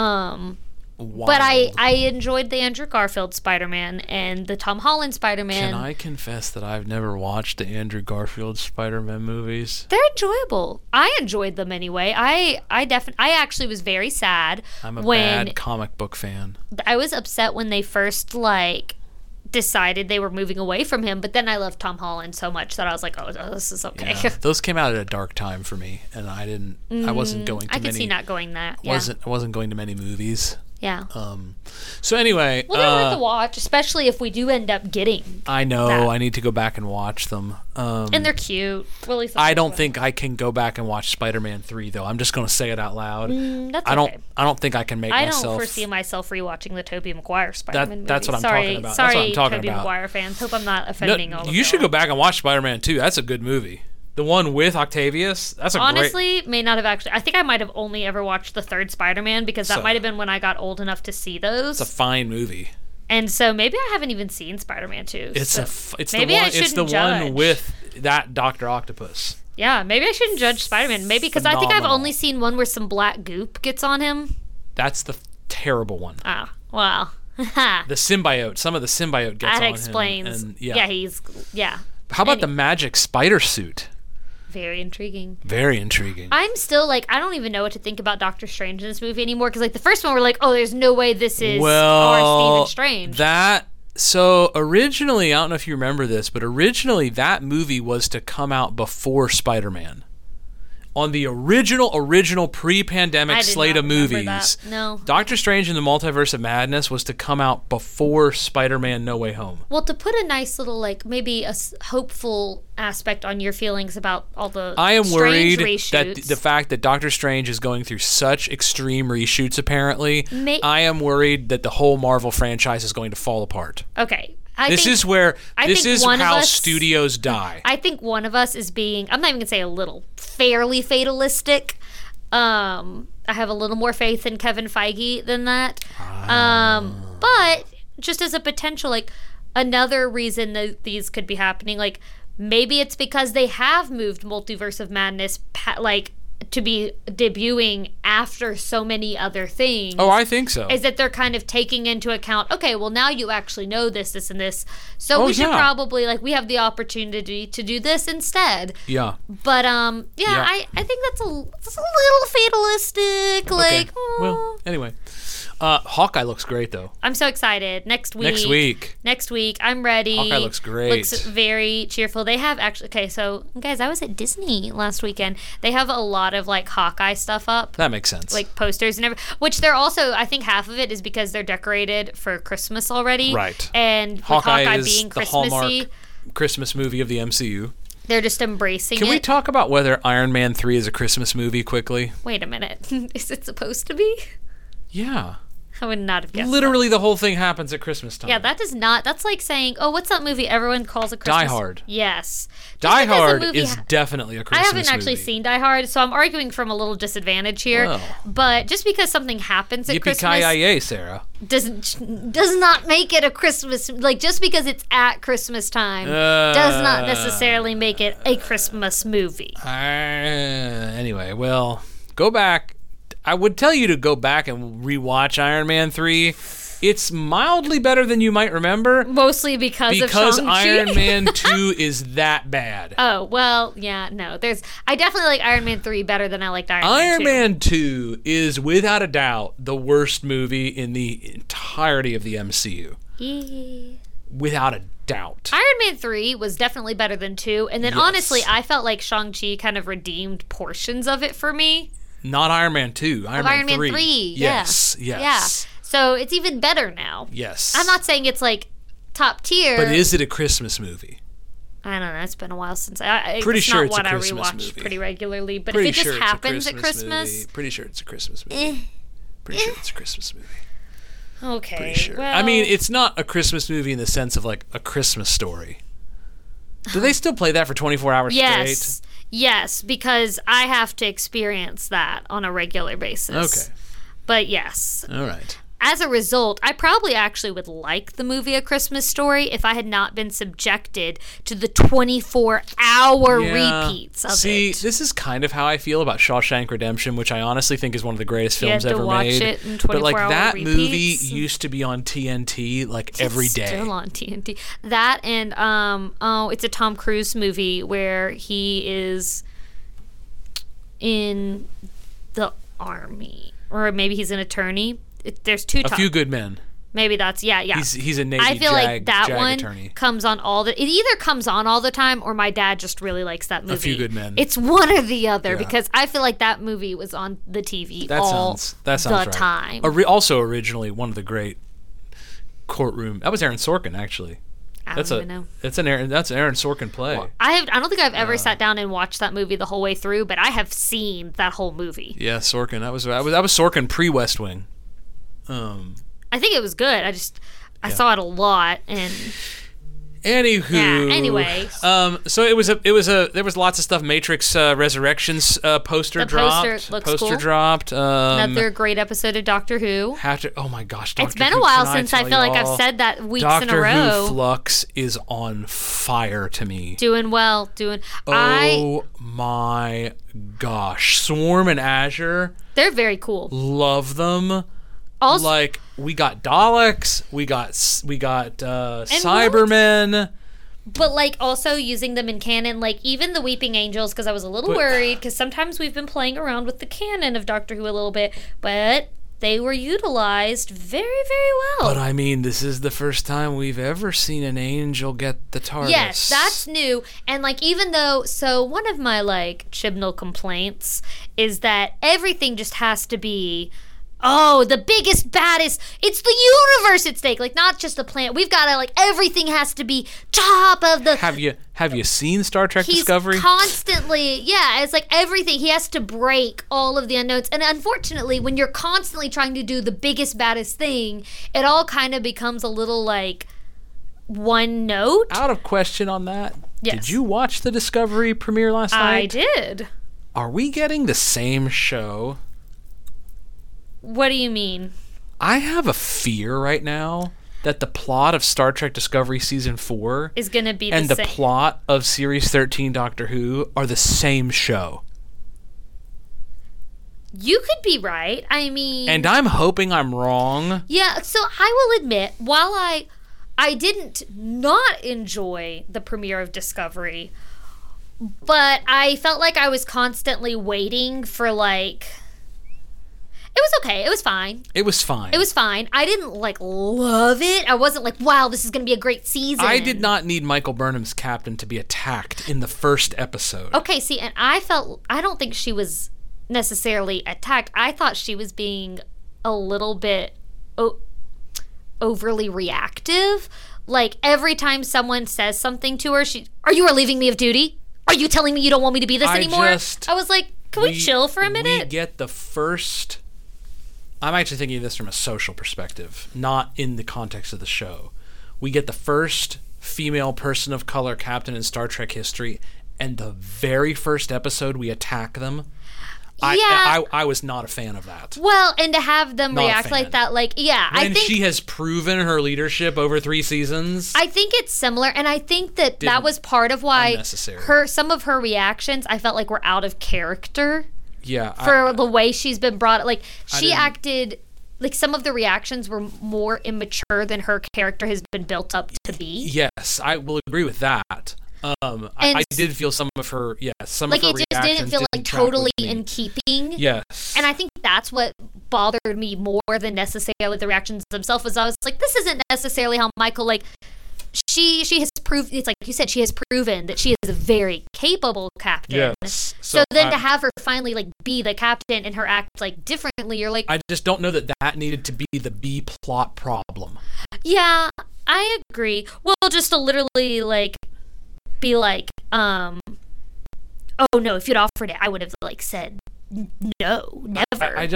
But I enjoyed the Andrew Garfield Spider-Man and the Tom Holland Spider-Man. Can I confess that I've never watched the Andrew Garfield Spider-Man movies? They're enjoyable. I enjoyed them anyway. I actually was very sad. I'm a bad comic book fan. I was upset when they first decided they were moving away from him, but then I loved Tom Holland so much that I was like, oh, this is okay. Yeah. Those came out at a dark time for me, and I wasn't going to many. I could see not going that. I wasn't going to many movies. Yeah. So anyway, well, they're worth the watch, especially if we do end up getting. I know. that. I need to go back and watch them. And they're cute. Really. I don't think I can go back and watch Spider-Man 3 though. I'm just going to say it out loud. That's okay. I don't think I can make myself. I don't foresee myself rewatching the Tobey Maguire Spider-Man movie. That's what I'm talking about. Sorry, that's what I'm talking Tobey about. Maguire fans. Hope I'm not offending all of you. You should go back and watch Spider-Man 2. That's a good movie. The one with Octavius, honestly, may not have actually. I think I might have only ever watched the third Spider-Man because that might have been when I got old enough to see those. It's a fine movie. And so maybe I haven't even seen Spider-Man 2. It's the one with that Dr. Octopus. Yeah, maybe I shouldn't judge Spider-Man. Maybe because I think I've only seen one where some black goop gets on him. That's the terrible one. Ah, wow. The symbiote. Some of the symbiote gets on him. That explains. And, yeah. How about the magic spider suit? Very intriguing. Very intriguing. I'm still I don't even know what to think about Doctor Strange in this movie anymore because the first one we're like, oh, there's no way this is our Stephen Strange. So originally, I don't know if you remember this, but originally that movie was to come out before Spider-Man. On the original pre-pandemic slate of movies, no. Doctor Strange and the Multiverse of Madness was to come out before Spider-Man No Way Home. Well, to put a nice little, maybe a hopeful aspect on your feelings about all the I am worried reshoots. that the fact that Doctor Strange is going through such extreme reshoots, apparently, I am worried that the whole Marvel franchise is going to fall apart. Okay. This is how studios die. I think one of us is being, I'm not even going to say a little, fairly fatalistic. I have a little more faith in Kevin Feige than that. But just as a potential, another reason that these could be happening, maybe it's because they have moved Multiverse of Madness, to be debuting after so many other things. Oh, I think so. Is that they're kind of taking into account, okay, well, now you actually know this and this. So we should probably, we have the opportunity to do this instead. Yeah. But, I think that's a little fatalistic. Okay. Well, anyway. Hawkeye looks great, though. I'm so excited. Next week. I'm ready. Hawkeye looks great. Looks very cheerful. They have actually... Okay, so, guys, I was at Disney last weekend. They have a lot of, Hawkeye stuff up. That makes sense. Posters and everything. Which they're also... I think half of it is because they're decorated for Christmas already. Right. And Hawkeye being the Christmassy... Hallmark Christmas movie of the MCU. They're just embracing it. Can we talk about whether Iron Man 3 is a Christmas movie quickly? Wait a minute. Is it supposed to be? Yeah. I would not have guessed Literally the whole thing happens at Christmas time. Yeah, that does not... That's like saying, oh, what's that movie everyone calls a Christmas... Die Hard. Yes. Die Hard is definitely a Christmas movie. I haven't actually seen Die Hard, so I'm arguing from a little disadvantage here. Well. But just because something happens at Christmas... Yippee-ki-yay, Sarah. Does not make it a Christmas... just because it's at Christmas time does not necessarily make it a Christmas movie. Anyway, well, go back... I would tell you to go back and rewatch Iron Man 3. It's mildly better than you might remember. Mostly because of Shang-Chi. Iron Man 2 is that bad. Oh, well, yeah, no. I definitely like Iron Man 3 better than I liked Iron Man 2. Iron Man 2 is, without a doubt, the worst movie in the entirety of the MCU. Without a doubt. Iron Man 3 was definitely better than 2. And then, honestly, I felt like Shang-Chi kind of redeemed portions of it for me. Not Iron Man 2. Iron Man 3. Yes. Yeah. So it's even better now. Yes. I'm not saying it's top tier. But is it a Christmas movie? I don't know. It's been a while since pretty sure it's it's not a one Christmas I rewatch movie. Pretty regularly. But pretty if it just happens at Christmas, movie. Pretty sure it's a Christmas movie. Pretty sure it's a Christmas movie. Okay. Pretty sure. Well, I mean, it's not a Christmas movie in the sense of a Christmas Story. Do they still play that for 24 hours straight? Yes, because I have to experience that on a regular basis. Okay. But yes. All right. As a result, I probably actually would like the movie A Christmas Story if I had not been subjected to the 24-hour repeats of it. See, this is kind of how I feel about Shawshank Redemption, which I honestly think is one of the greatest You films had to ever watch made. it in But like 24-hour that repeats. movie used to be on TNT like every day. Still on TNT. That and it's a Tom Cruise movie where he is in the army, or maybe he's an attorney. There's two. A Few Good Men. Maybe that's yeah. He's a Navy I feel like that JAG one attorney. comes on it either comes on all the time, or my dad just really likes that movie. A Few Good Men. It's one or the other, Yeah. because I feel like that movie was on the TV That all sounds the right. time. Also, originally one of the great courtroom. That was Aaron Sorkin, actually. I don't even know. That's an Aaron Sorkin play. I don't think I've ever sat down and watched that movie the whole way through, but I have seen that whole movie. Yeah, Sorkin. That was Sorkin pre-West Wing. I think it was good. I saw it a lot, and Anywho. yeah. Anyway, So there was lots of stuff. Matrix Resurrections poster The dropped. poster looks cool. Dropped. another great episode of Doctor Who. Oh my gosh, Doctor It's been Who, a while can since I tell feel like y'all? I've said that weeks Doctor in a row. Who Flux is on fire to me. Doing well. Oh my gosh, Swarm and Azure, They're very cool. love them. Also, Like we got Daleks, we got Cybermen. but like also using them in canon, like even the Weeping Angels, because I was a little worried, because sometimes we've been playing around with the canon of Doctor Who a little bit, but they were utilized very, very well. But I mean, this is the first time we've ever seen an angel get the TARDIS. Yes, that's new. And like, even though, so one of my like Chibnall complaints is that everything just has to be, oh, the biggest, baddest, it's the universe at stake, like not just the planet. We've got to like, everything has to be top of the. Have you seen Star Trek He's Discovery? constantly, yeah, it's like everything. He has to break all of the unknowns. And unfortunately, when you're constantly trying to do the biggest, baddest thing, it all kind of becomes a little like one note. Out of question on that. Yes. Did you watch the Discovery premiere last night? I did. Are we getting the same show? What do you mean? I have a fear right now that the plot of Star Trek Discovery Season 4 Is going to be and the the same. plot of Series 13 Doctor Who are the same show. You could be right. I mean, And I'm hoping I'm wrong. yeah. So I will admit, while I didn't not enjoy the premiere of Discovery, but I felt like I was constantly waiting for like. It was okay. It was fine. It was fine. It was fine. I didn't like love it. I wasn't like, wow, this is going to be a great season. I did not need Michael Burnham's captain to be attacked in the first episode. Okay, see, and I don't think she was necessarily attacked. I thought she was being a little bit overly reactive. Like every time someone says something to her, are you relieving me of duty? Are you telling me you don't want me to be this anymore? I was like, can we chill for a minute? We get the first. I'm actually thinking of this from a social perspective, not in the context of the show. We get the first female person of color captain in Star Trek history, and the very first episode we attack them. I was not a fan of that. Well, and to have them Not a react like fan. that, like, yeah, When I think she has proven her leadership over 3 seasons. I think it's similar, and I think that Didn't- was part of why unnecessary. some of her reactions I felt like were out of character. Yeah. For the way she's been brought, like she didn't- acted like some of the reactions were more immature than her character has been built up to be. Yes, I will agree with that. I did feel some of her, some Like of her it just didn't reactions feel like didn't track totally with me. in keeping. Yes. And I think that's what bothered me more than necessarily the reactions themselves. Was I was like, this isn't necessarily how Michael like. She has proved, it's like you said, she has proven that she is a very capable captain. Yes. So then to have her finally like be the captain and her act like differently, you're like, I just don't know that needed to be the B plot problem. yeah, I agree. Well, just to literally like be like, oh no, if you'd offered it, I would have like said no, never. I just,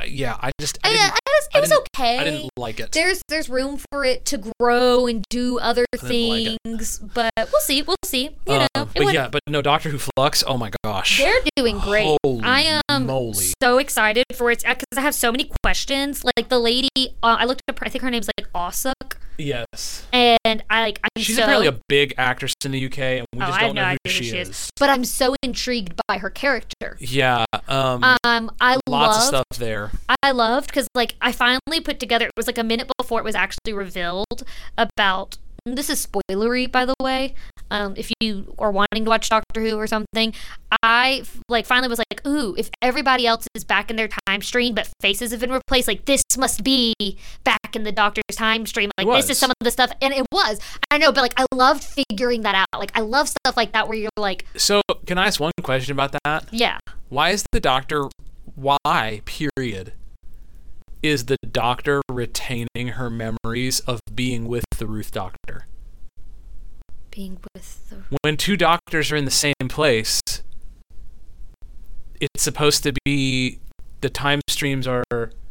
I it was okay. I didn't like it. There's room for it to grow and do other like things, but we'll see. You know, but no, Doctor Who Flux. Oh my gosh, they're doing great. Holy I am moly. so excited for it because I have so many questions. Like the lady, I looked up. I think her name's like Osuk. Yes. And she's apparently a big actress in the UK, and we just don't know who she is. But I'm so intrigued by her character. Yeah. I lots of stuff there. I loved because I finally put together. It was like a minute before it was actually revealed about. This is spoilery, by the way. If you are wanting to watch Doctor Who or something, I finally was like, ooh, if everybody else is back in their time stream, but faces have been replaced, this must be back in the Doctor's time stream. This is some of the stuff, and it was. I know, but I loved figuring that out. I love stuff like that where you're like. So, can I ask one question about that? Yeah. Why is the Doctor? Why? Period. Is the Doctor retaining her memories of being with the Ruth Doctor? When two doctors are in the same place, it's supposed to be the time streams are.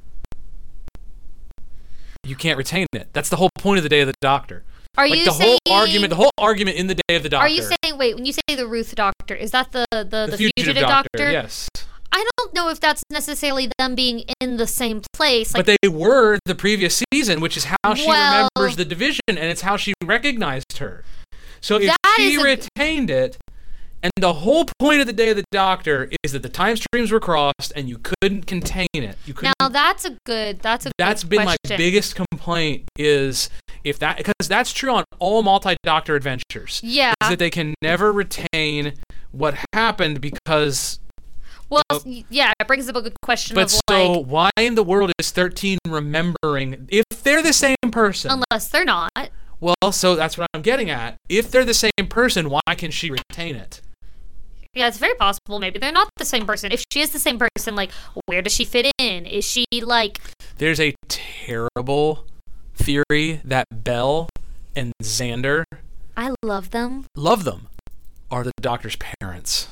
You can't retain it. That's the whole point of the Day of the Doctor. Are you saying the whole argument in the Day of the Doctor? Are you saying when you say the Ruth Doctor, is that the fugitive Doctor? Yes. I don't know if that's necessarily them being in the same place. But they were the previous season, which is how she remembers the division, and it's how she recognized her. So if she retained it, and the whole point of the Day of the Doctor is that the time streams were crossed, and you couldn't contain it. Now that's been my biggest complaint is because that's true on all multi-Doctor adventures. Yeah. Is that they can never retain what happened because. Well, yeah, it brings up a good question. But why in the world is 13 remembering if they're the same person? Unless they're not. Well, so that's what I'm getting at. If they're the same person, why can she retain it? Yeah, it's very possible. Maybe they're not the same person. If she is the same person, where does she fit in? Is she There's a terrible theory that Belle and Xander. I love them. Are the Doctor's parents.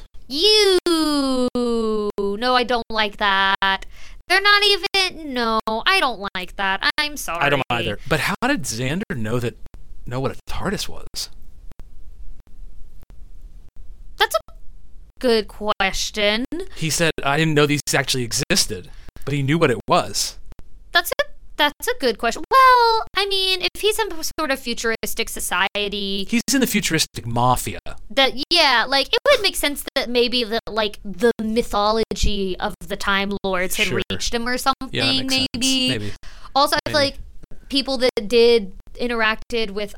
No, I don't like that. They're not even. No, I don't like that. I'm sorry. I don't either. But how did Xander know what a TARDIS was? That's a good question. He said, I didn't know these actually existed, but he knew what it was. That's a good question. Well, I mean, if he's in some sort of futuristic society... He's in the futuristic mafia. It would make sense that maybe the mythology of the Time Lords had reached him or something, maybe. Also, I feel like people that interacted with,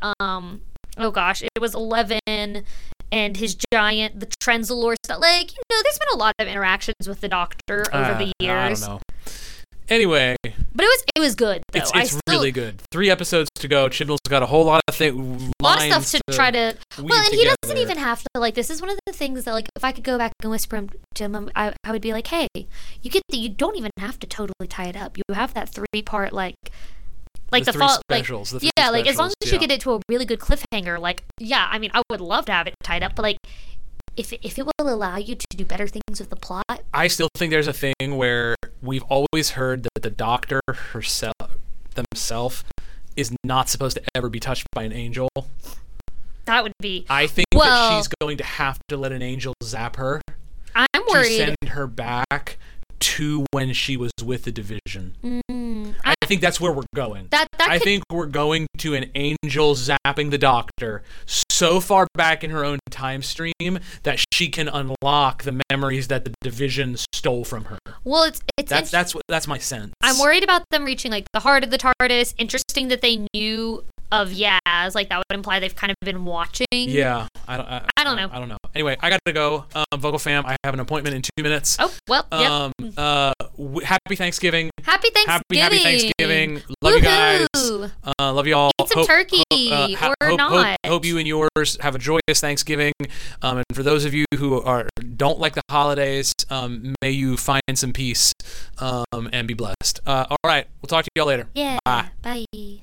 it was 11 and his giant, the Trenzalore stuff. There's been a lot of interactions with the Doctor over the years. I don't know. Anyway, but it was good though. It's really good. 3 episodes to go. Chibnall's got a whole lot of stuff to try to. Well, and he doesn't even have to This is one of the things that if I could go back and whisper to him, I would be like, hey, you don't even have to totally tie it up. You have that 3-part the fall specials. As long as you get it to a really good cliffhanger. I mean, I would love to have it tied up, but if it will allow you to do better things with the plot. I still think there's a thing where we've always heard that the Doctor themselves is not supposed to ever be touched by an angel. That would be... I think that she's going to have to let an angel zap her. I'm worried. To send her back to when she was with the division. I think that's where we're going. I think we're going to an angel zapping the Doctor so far back in her own time stream that she can unlock the memories that the division stole from her. Well, that's my sense. I'm worried about them reaching the heart of the TARDIS. Interesting that they knew of Yaz. That would imply they've kind of been watching. Yeah, I don't know. I don't know. Anyway, I got to go. Vocal fam, I have an appointment in 2 minutes. Oh, well, yep. Happy Thanksgiving. Happy Thanksgiving. Happy Thanksgiving. Love you guys. Love you all. Eat some turkey or not. Hope you and yours have a joyous Thanksgiving. And for those of you who don't like the holidays, may you find some peace and be blessed. All right. We'll talk to y'all later. Yeah. Bye. Bye.